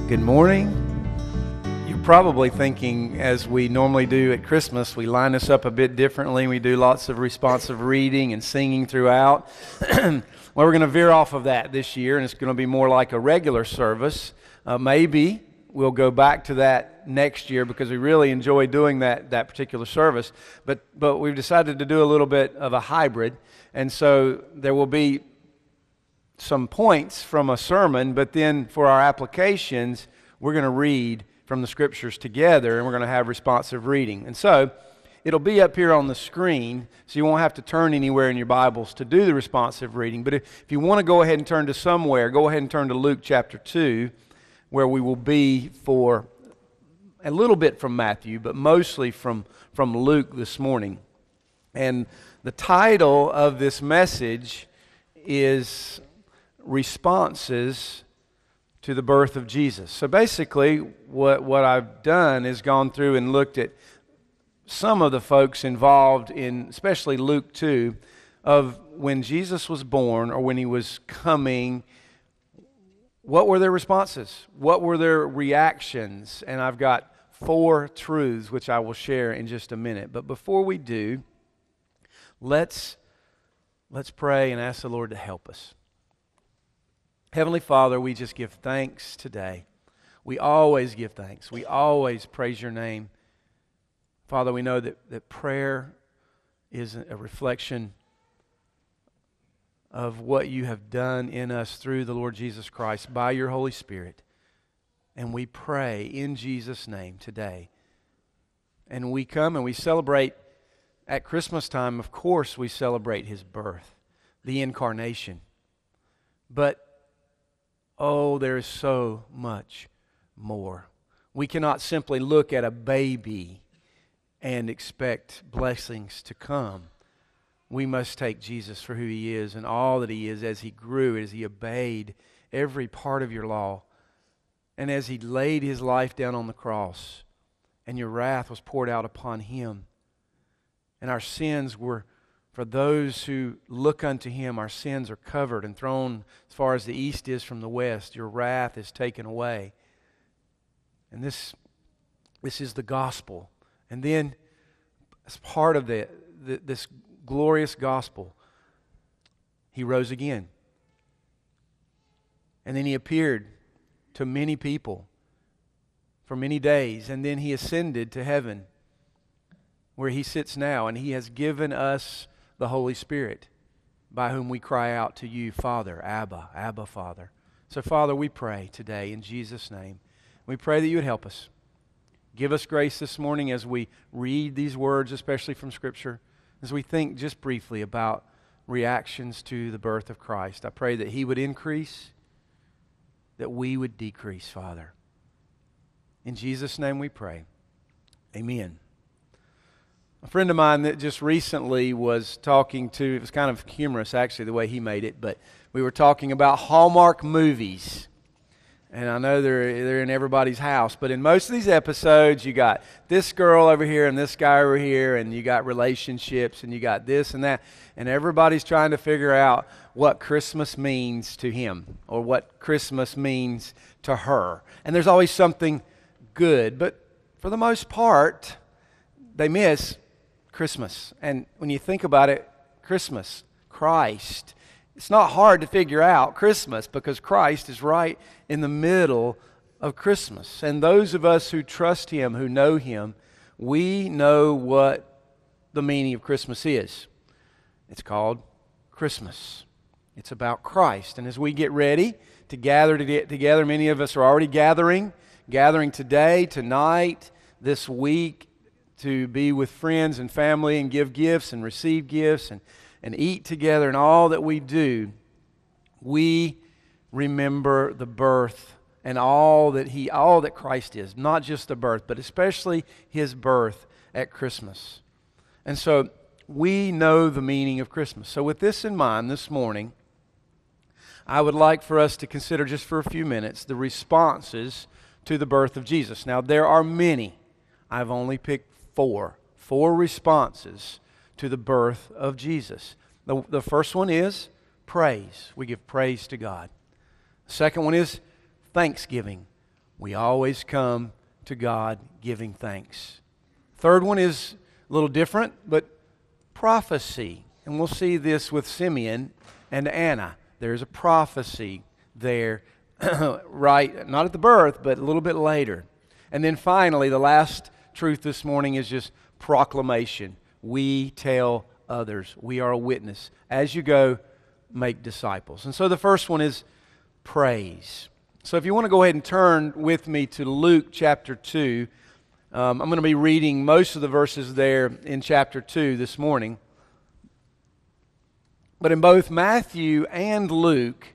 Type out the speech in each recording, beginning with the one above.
Good morning. You're probably thinking, as we normally do at Christmas, we line this up a bit differently. We do lots of responsive reading and singing throughout. Well, we're going to veer off of that this year, and it's going to be more like a regular service. Maybe we'll go back to that next year because we really enjoy doing that particular service. But we've decided to do a little bit of a hybrid, and so there will be some points from a sermon, but then for our applications, we're going to read from the scriptures together, and we're going to have responsive reading. And so it'll be up here on the screen, so you won't have to turn anywhere in your Bibles to do the responsive reading. But if you want to go ahead and turn to somewhere, go ahead and turn to Luke chapter 2, where we will be for a little bit from Matthew, but mostly from Luke this morning. And the title of this message is Responses to the Birth of Jesus. So basically what I've done is gone through and looked at some of the folks involved in, especially Luke 2, of when Jesus was born or when he was coming. What were their responses? What were their reactions? And I've got 4 truths which I will share in just a minute. But before we do, let's pray and ask the Lord to help us. Heavenly Father, we just give thanks today. We always give thanks. We always praise your name. Father, we know that prayer is a reflection of what you have done in us through the Lord Jesus Christ by your Holy Spirit. And we pray in Jesus' name today. And we come and we celebrate at Christmas time. Of course, we celebrate his birth, the incarnation. But oh, there is so much more. We cannot simply look at a baby and expect blessings to come. We must take Jesus for who he is and all that he is as he grew, as he obeyed every part of your law, and as he laid his life down on the cross, and your wrath was poured out upon him. And our sins were, for those who look unto him, our sins are covered and thrown as far as the east is from the west. Your wrath is taken away. And this is the gospel. And then, as part of this glorious gospel, he rose again. And then he appeared to many people for many days. And then he ascended to heaven, where he sits now. And he has given us the Holy Spirit, by whom we cry out to you, Father, Abba, Father. So, Father, we pray today in Jesus' name. We pray that you would help us. Give us grace this morning as we read these words, especially from Scripture, as we think just briefly about reactions to the birth of Christ. I pray that he would increase, that we would decrease, Father. In Jesus' name we pray. Amen. A friend of mine that just recently was talking to, it was kind of humorous actually the way he made it, but we were talking about Hallmark movies. And I know they're in everybody's house, but in most of these episodes you got this girl over here and this guy over here, and you got relationships and you got this and that, and everybody's trying to figure out what Christmas means to him or what Christmas means to her. And there's always something good, but for the most part they miss Christmas. And when you think about it, Christmas, Christ, it's not hard to figure out Christmas because Christ is right in the middle of Christmas. And those of us who trust him, who know him, we know what the meaning of Christmas is. It's called Christmas. It's about Christ. And as we get ready to gather together, many of us are already gathering today, tonight, this week, to be with friends and family and give gifts and receive gifts and eat together, and all that we do, we remember the birth and all that Christ is, not just the birth, but especially his birth at Christmas. And so we know the meaning of Christmas. So with this in mind this morning, I would like for us to consider just for a few minutes the responses to the birth of Jesus. Now there are many. I've only picked four responses to the birth of Jesus. The first one is praise. We give praise to God. The second one is thanksgiving. We always come to God giving thanks. Third one is a little different, but prophecy. And we'll see this with Simeon and Anna. There's a prophecy there, right, not at the birth, but a little bit later. And then finally, the last truth this morning is just proclamation. We tell others. We are a witness. As you go, make disciples. And so the first one is praise. So if you want to go ahead and turn with me to Luke chapter 2, I'm going to be reading most of the verses there in chapter 2 this morning. But in both Matthew and Luke,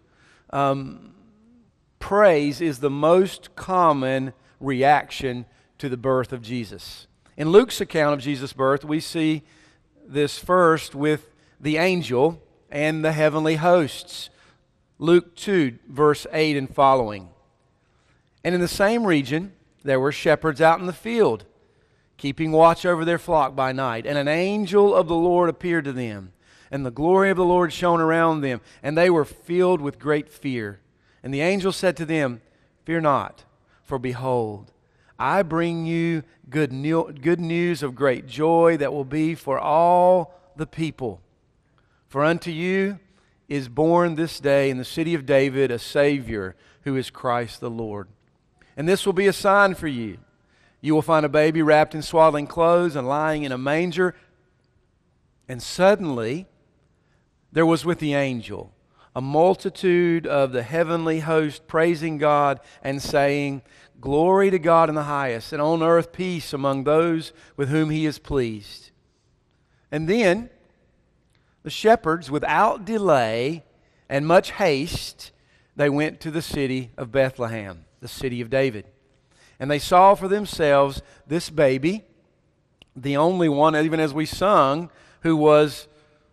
praise is the most common reaction to the birth of Jesus. In Luke's account of Jesus' birth, we see this first with the angel and the heavenly hosts. Luke 2, verse 8 and following. And in the same region, there were shepherds out in the field, keeping watch over their flock by night. And an angel of the Lord appeared to them, and the glory of the Lord shone around them, and they were filled with great fear. And the angel said to them, "Fear not, for behold, I bring you good news of great joy that will be for all the people. For unto you is born this day in the city of David a Savior, who is Christ the Lord. And this will be a sign for you. You will find a baby wrapped in swaddling clothes and lying in a manger." And suddenly there was with the angel a multitude of the heavenly host praising God and saying, "Glory to God in the highest, and on earth peace among those with whom He is pleased." And then the shepherds, without delay and much haste, they went to the city of Bethlehem, the city of David. And they saw for themselves this baby, the only one, even as we sung, who was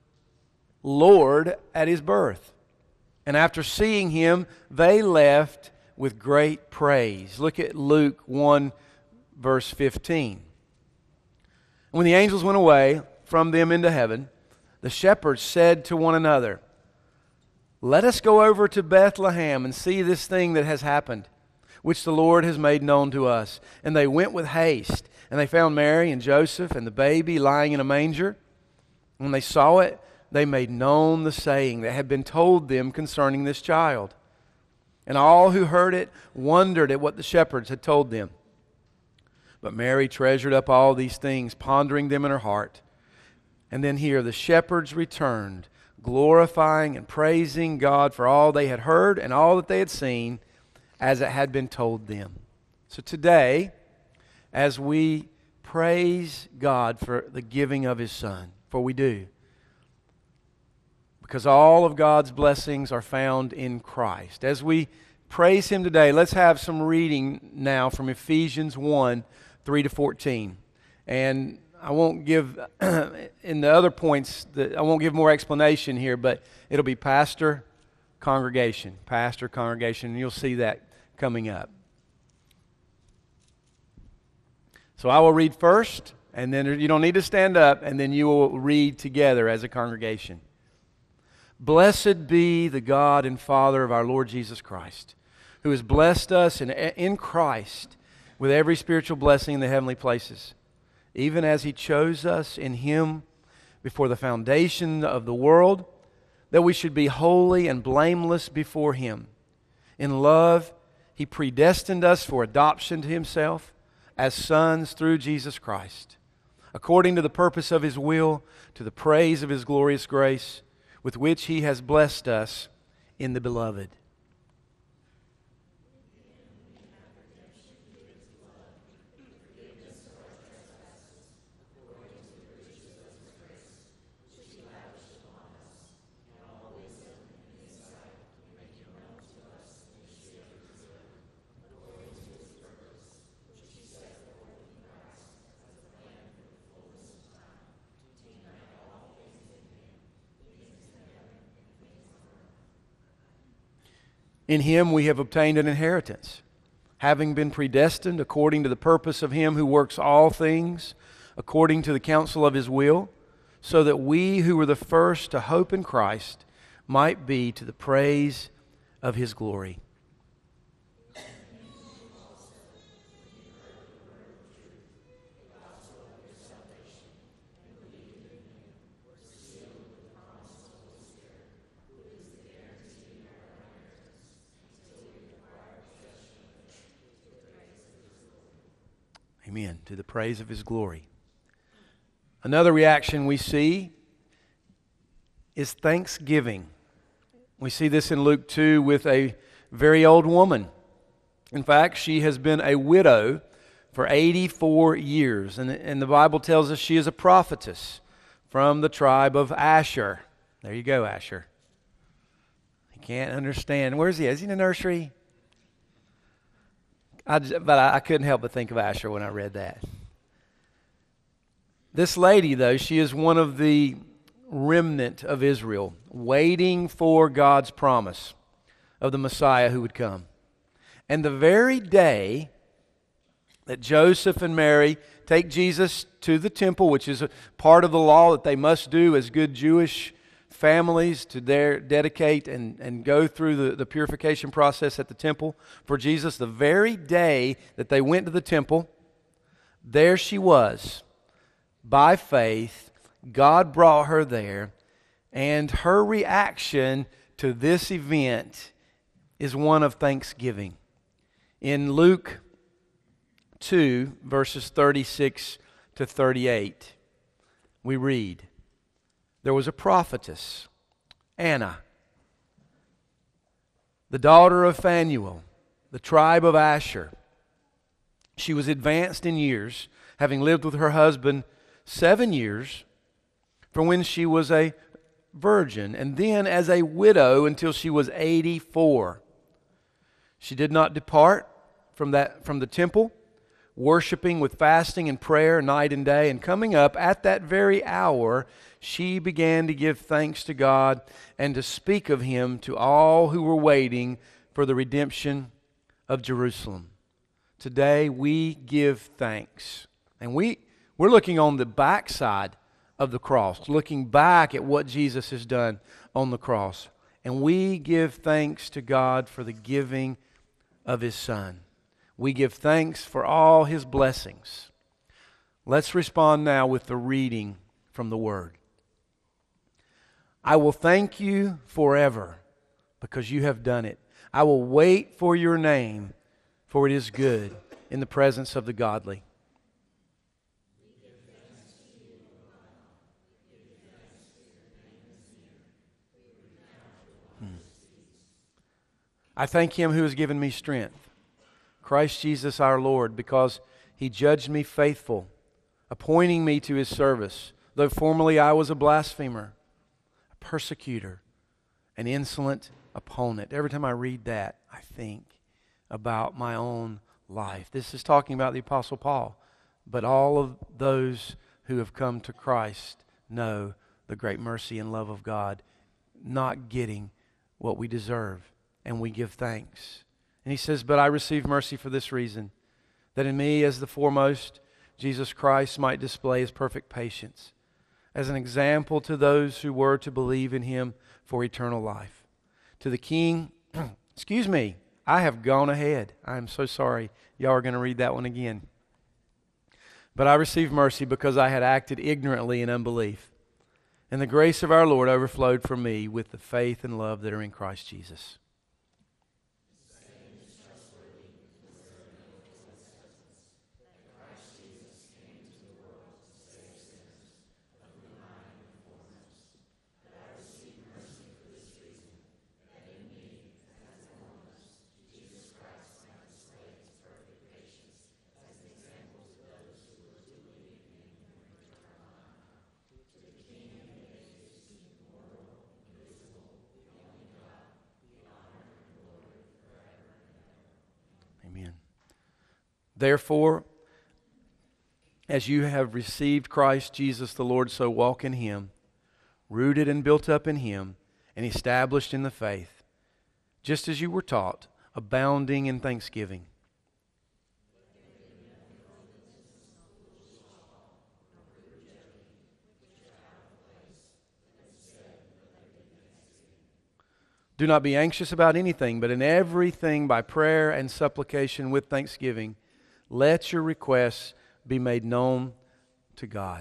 Lord at His birth. And after seeing Him, they left with great praise. Look at Luke 1, verse 15. When the angels went away from them into heaven, the shepherds said to one another, "Let us go over to Bethlehem and see this thing that has happened, which the Lord has made known to us." And they went with haste, and they found Mary and Joseph and the baby lying in a manger. When they saw it, they made known the saying that had been told them concerning this child. And all who heard it wondered at what the shepherds had told them. But Mary treasured up all these things, pondering them in her heart. And then here, the shepherds returned, glorifying and praising God for all they had heard and all that they had seen, as it had been told them. So today, as we praise God for the giving of His Son, for we do, because all of God's blessings are found in Christ. As we praise Him today, let's have some reading now from Ephesians 1, 3 to 14. And I won't give, in the other points, I won't give more explanation here, but it'll be pastor, congregation, and you'll see that coming up. So I will read first, and then you don't need to stand up, and then you will read together as a congregation. "Blessed be the God and Father of our Lord Jesus Christ, who has blessed us in Christ with every spiritual blessing in the heavenly places, even as He chose us in Him before the foundation of the world, that we should be holy and blameless before Him. In love, He predestined us for adoption to Himself as sons through Jesus Christ, according to the purpose of His will, to the praise of His glorious grace, with which He has blessed us in the Beloved." In Him we have obtained an inheritance, having been predestined according to the purpose of Him who works all things according to the counsel of His will, so that we who were the first to hope in Christ might be to the praise of His glory. Amen. To the praise of His glory. Another reaction we see is thanksgiving. We see this in Luke 2 with a very old woman. In fact, she has been a widow for 84 years. And the Bible tells us she is a prophetess from the tribe of Asher. There you go, Asher. He can't understand. Where is he? Is he in the nursery? I couldn't help but think of Asher when I read that. This lady, though, she is one of the remnant of Israel, waiting for God's promise of the Messiah who would come. And the very day that Joseph and Mary take Jesus to the temple, which is a part of the law that they must do as good Jewish families to dedicate and go through the purification process at the temple for Jesus, the very day that they went to the temple, there she was. By faith, God brought her there, and her reaction to this event is one of thanksgiving. In Luke 2, verses 36 to 38, we read, there was a prophetess, Anna, the daughter of Phanuel, the tribe of Asher. She was advanced in years, having lived with her husband 7 years, from when she was a virgin, and then as a widow until she was 84. She did not depart from the temple, worshiping with fasting and prayer night and day, and coming up at that very hour, she began to give thanks to God and to speak of Him to all who were waiting for the redemption of Jerusalem. Today we give thanks, and we're looking on the backside of the cross, looking back at what Jesus has done on the cross, and we give thanks to God for the giving of His Son. We give thanks for all His blessings. Let's respond now with the reading from the Word. I will thank you forever because you have done it. I will wait for your name, for it is good in the presence of the godly. I thank Him who has given me strength, Christ Jesus our Lord, because He judged me faithful, appointing me to His service, though formerly I was a blasphemer, a persecutor, an insolent opponent. Every time I read that, I think about my own life. This is talking about the Apostle Paul, but all of those who have come to Christ know the great mercy and love of God, not getting what we deserve. And we give thanks. And he says, but I receive mercy for this reason, that in me as the foremost, Jesus Christ might display His perfect patience as an example to those who were to believe in Him for eternal life. To the King, excuse me, I have gone ahead. I am so sorry. Y'all are going to read that one again. But I received mercy because I had acted ignorantly in unbelief. And the grace of our Lord overflowed from me with the faith and love that are in Christ Jesus. Therefore, as you have received Christ Jesus the Lord, so walk in Him, rooted and built up in Him, and established in the faith, just as you were taught, abounding in thanksgiving. Do not be anxious about anything, but in everything by prayer and supplication with thanksgiving, let your requests be made known to God.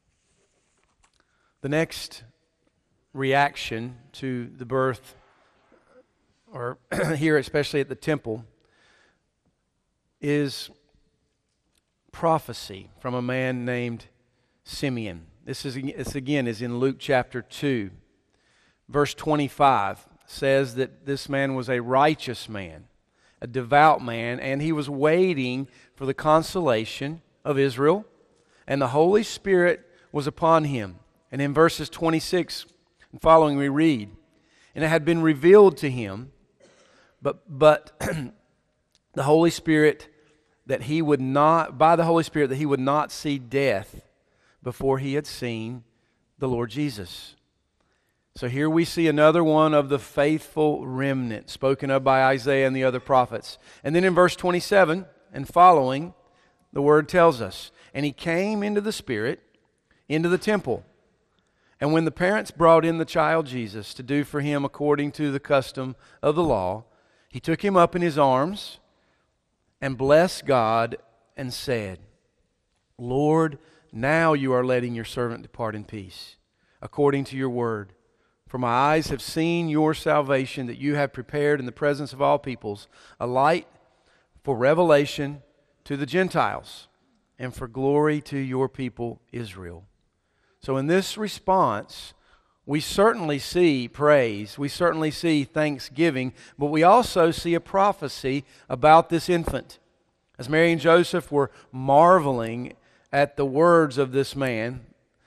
The next reaction to the birth, or here especially at the temple, is prophecy from a man named Simeon. This again is in Luke chapter 2. Verse 25 says that this man was a righteous man, a devout man, and he was waiting for the consolation of Israel, and the Holy Spirit was upon him. And in verses 26 and following we read, and it had been revealed to him, but the Holy Spirit that he would not, by the Holy Spirit, that he would not see death before he had seen the Lord Jesus. So here we see another one of the faithful remnant spoken of by Isaiah and the other prophets. And then in verse 27 and following, the word tells us, and he came into the Spirit, into the temple. And when the parents brought in the child Jesus to do for him according to the custom of the law, he took him up in his arms and blessed God and said, Lord, now you are letting your servant depart in peace, according to your word. For my eyes have seen your salvation that you have prepared in the presence of all peoples, a light for revelation to the Gentiles and for glory to your people Israel. So in this response, we certainly see praise, we certainly see thanksgiving, but we also see a prophecy about this infant. As Mary and Joseph were marveling at the words of this man,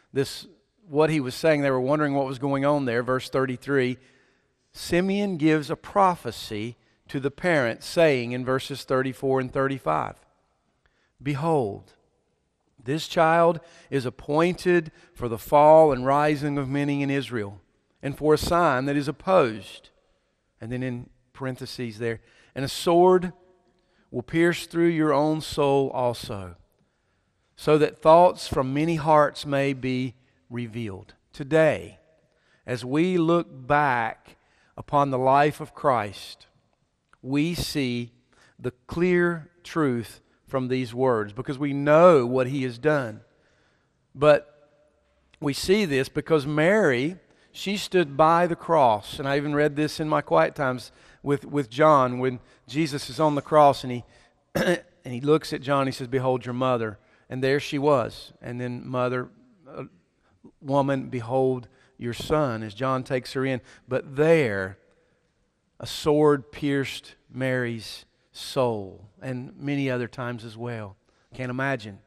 what he was saying, they were wondering what was going on there. Verse 33, Simeon gives a prophecy to the parents, saying in verses 34 and 35, Behold, this child is appointed for the fall and rising of many in Israel, and for a sign that is opposed. And then in parentheses there, and a sword will pierce through your own soul also, so that thoughts from many hearts may be revealed. Today, as we look back upon the life of Christ, we see the clear truth from these words because we know what He has done. But we see this because Mary, she stood by the cross, and I even read this in my quiet times with John when Jesus is on the cross and he looks at John, he says, Behold your mother. And there she was. And then mother, woman, behold your son, as John takes her in. But there, a sword pierced Mary's soul, and many other times as well. Can't imagine.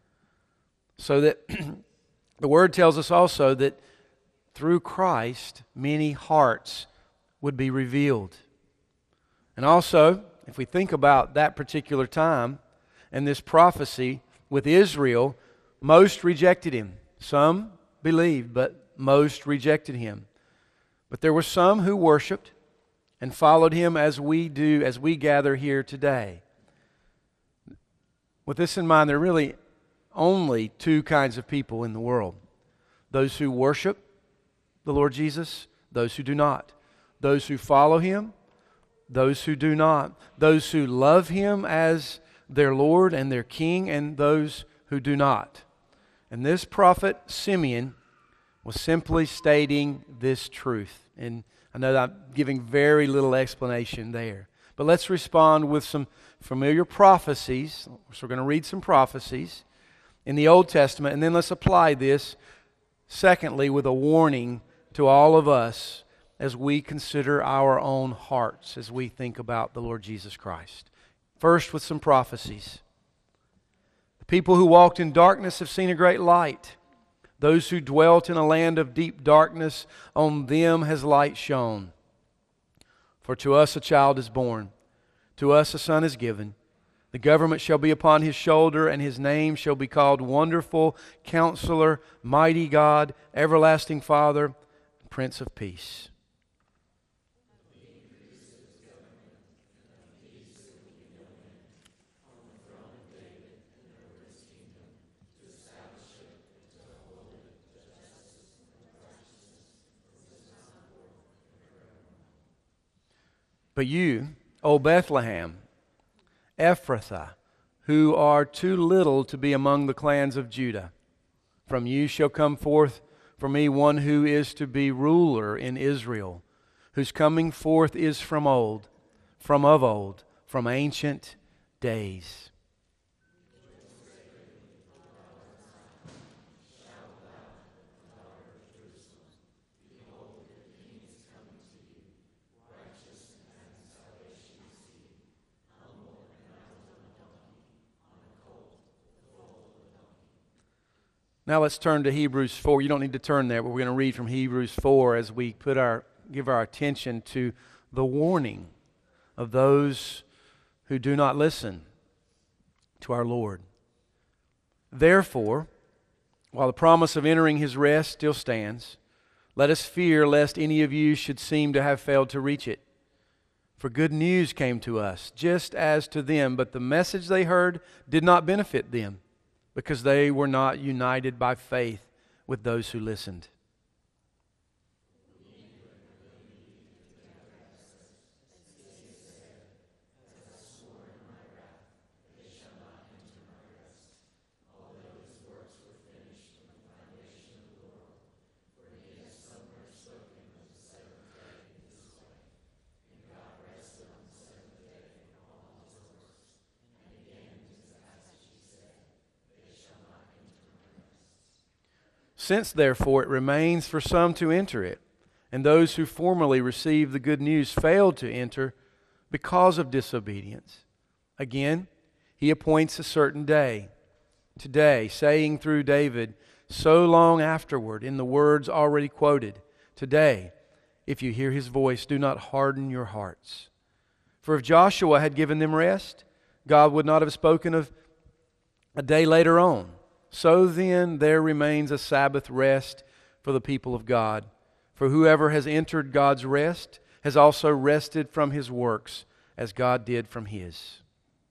So that the Word tells us also that through Christ, many hearts would be revealed. And also, if we think about that particular time and this prophecy with Israel, most rejected Him. Some believed, but most rejected Him. But there were some who worshiped and followed Him as we do, as we gather here today. With this in mind, there are really only two kinds of people in the world. Those who worship the Lord Jesus, those who do not. Those who follow Him, those who do not. Those who love Him as their Lord and their King, and those who do not. And this prophet Simeon was simply stating this truth. And I know that I'm giving very little explanation there. But let's respond with some familiar prophecies. So we're going to read some prophecies in the Old Testament, and then let's apply this, secondly, with a warning to all of us as we consider our own hearts, as we think about the Lord Jesus Christ. First, with some prophecies. The people who walked in darkness have seen a great light. Those who dwelt in a land of deep darkness, on them has light shone. For to us a child is born, to us a son is given. The government shall be upon His shoulder, and His name shall be called Wonderful, Counselor, Mighty God, Everlasting Father, Prince of Peace. But you, O Bethlehem, Ephrathah, who are too little to be among the clans of Judah, from you shall come forth for me one who is to be ruler in Israel, whose coming forth is from of old, from ancient days. Now let's turn to Hebrews 4. You don't need to turn there, but we're going to read from Hebrews 4 as we give our attention to the warning of those who do not listen to our Lord. Therefore, while the promise of entering His rest still stands, let us fear lest any of you should seem to have failed to reach it. For good news came to us, just as to them, but the message they heard did not benefit them, because they were not united by faith with those who listened. Since, therefore, it remains for some to enter it, and those who formerly received the good news failed to enter because of disobedience, again, He appoints a certain day, today, saying through David, so long afterward, in the words already quoted, today, if you hear His voice, do not harden your hearts. For if Joshua had given them rest, God would not have spoken of a day later on. So then there remains a Sabbath rest for the people of God. For whoever has entered God's rest has also rested from his works, as God did from His.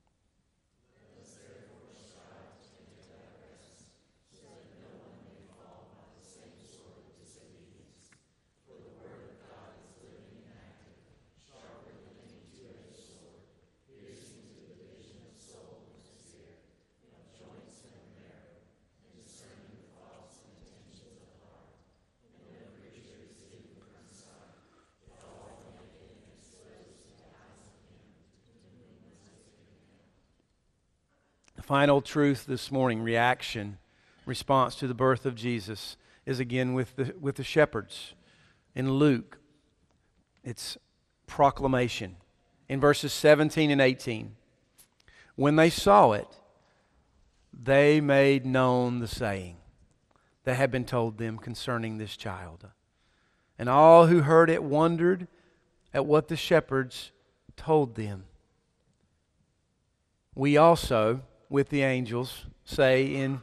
Final truth this morning, response to the birth of Jesus, is again with the shepherds. In Luke, it's proclamation. In verses 17 and 18, when they saw it, they made known the saying that had been told them concerning this child. And all who heard it wondered at what the shepherds told them. We also, with the angels, say in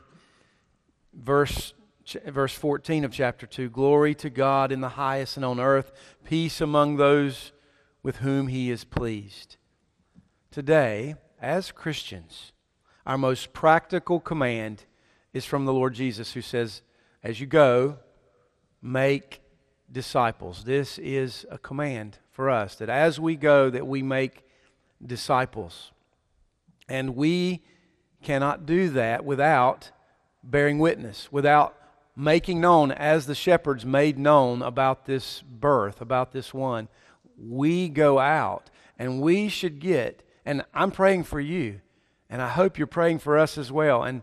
verse 14 of chapter 2, glory to God in the highest, and on earth peace among those with whom He is pleased. Today, as Christians, our most practical command is from the Lord Jesus, who says, as you go, make disciples. This is a command for us, that as we go, that we make disciples. And we cannot do that without bearing witness, without making known, as the shepherds made known about this birth, about this one. We go out, and we should get, and I'm praying for you, and I hope you're praying for us as well. And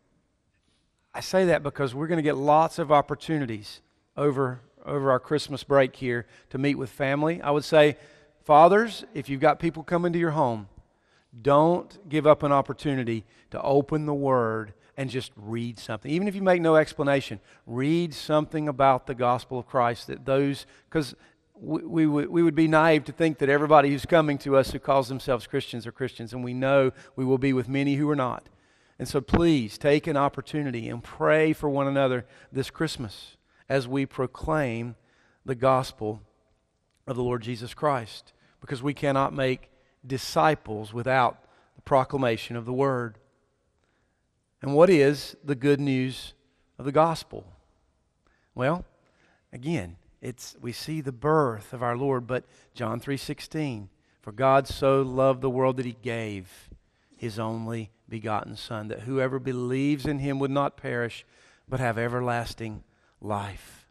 I say that because we're going to get lots of opportunities over our Christmas break here to meet with family. I would say, fathers, if you've got people coming to your home, don't give up an opportunity to open the Word and just read something. Even if you make no explanation, read something about the gospel of Christ. Because we would be naive to think that everybody who's coming to us who calls themselves Christians are Christians, and we know we will be with many who are not. And so please take an opportunity and pray for one another this Christmas as we proclaim the gospel of the Lord Jesus Christ, because we cannot make disciples without the proclamation of the Word. And what is the good news of the gospel? Well, again, we see the birth of our Lord, but John 3:16, for God so loved the world that He gave His only begotten Son, that whoever believes in Him would not perish, but have everlasting life.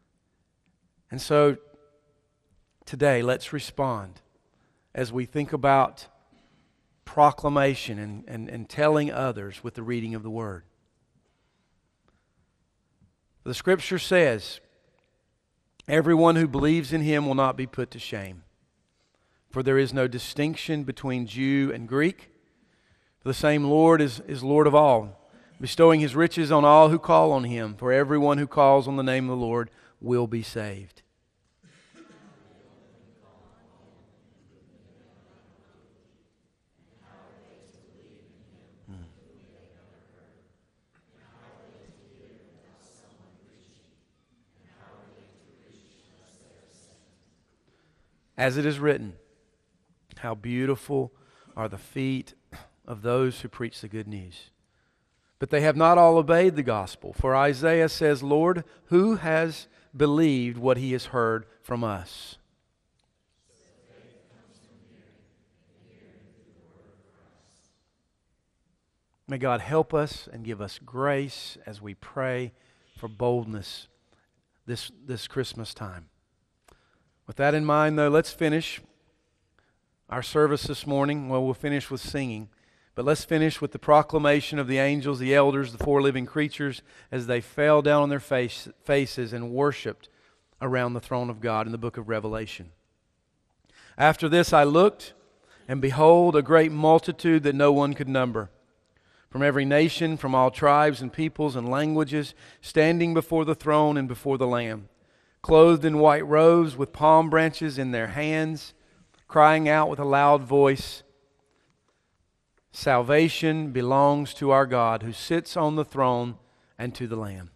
And so today, let's respond as we think about proclamation and telling others with the reading of the Word. The Scripture says, everyone who believes in Him will not be put to shame. For there is no distinction between Jew and Greek. For the same Lord is Lord of all, bestowing his riches on all who call on him. For everyone who calls on the name of the Lord will be saved. As it is written, how beautiful are the feet of those who preach the good news. But they have not all obeyed the gospel. For Isaiah says, Lord, who has believed what he has heard from us? May God help us and give us grace as we pray for boldness this Christmas time. With that in mind, though, let's finish our service this morning. Well, we'll finish with singing, but let's finish with the proclamation of the angels, the elders, the four living creatures, as they fell down on their faces and worshiped around the throne of God in the book of Revelation. After this I looked, and behold, a great multitude that no one could number, from every nation, from all tribes and peoples and languages, standing before the throne and before the Lamb, clothed in white robes with palm branches in their hands, crying out with a loud voice, salvation belongs to our God who sits on the throne and to the Lamb.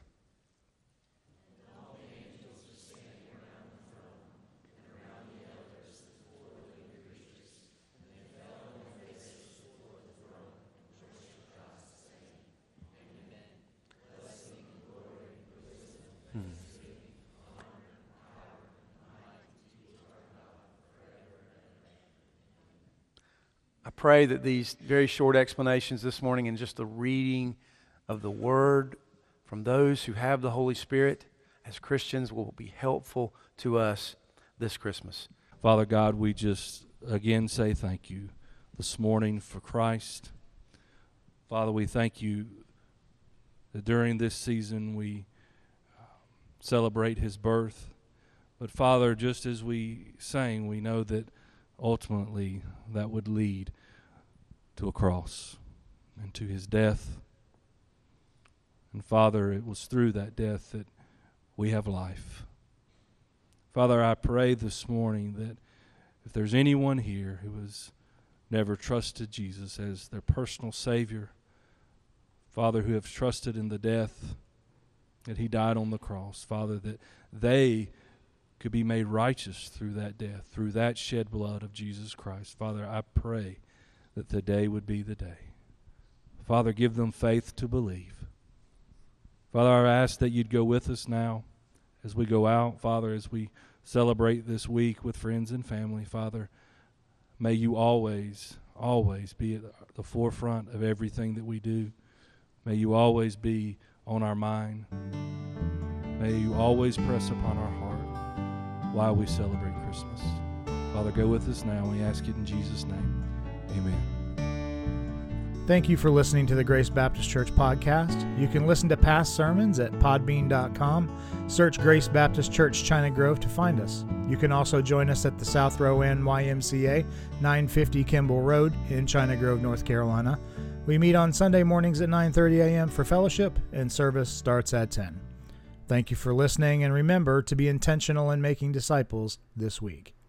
I pray that these very short explanations this morning and just the reading of the Word from those who have the Holy Spirit as Christians will be helpful to us this Christmas. Father God, we just again say thank you this morning for Christ. Father, we thank you that during this season we celebrate His birth. But Father, just as we sang, we know that ultimately that would lead to a cross and to His death. And Father, it was through that death that we have life. Father, I pray this morning that if there's anyone here who has never trusted Jesus as their personal Savior, Father, who have trusted in the death that He died on the cross, Father, that they could be made righteous through that death, through that shed blood of Jesus Christ. Father, I pray that today would be the day. Father, give them faith to believe. Father, I ask that you'd go with us now as we go out. Father, as we celebrate this week with friends and family, Father, may you always, always be at the forefront of everything that we do. May you always be on our mind. May you always press upon our heart while we celebrate Christmas. Father, go with us now. We ask it in Jesus' name. Amen. Thank you for listening to the Grace Baptist Church podcast. You can listen to past sermons at podbean.com. Search Grace Baptist Church China Grove to find us. You can also join us at the South Row Inn YMCA, 950 Kimball Road in China Grove, North Carolina. We meet on Sunday mornings at 9:30 a.m. for fellowship, and service starts at 10. Thank you for listening, and remember to be intentional in making disciples this week.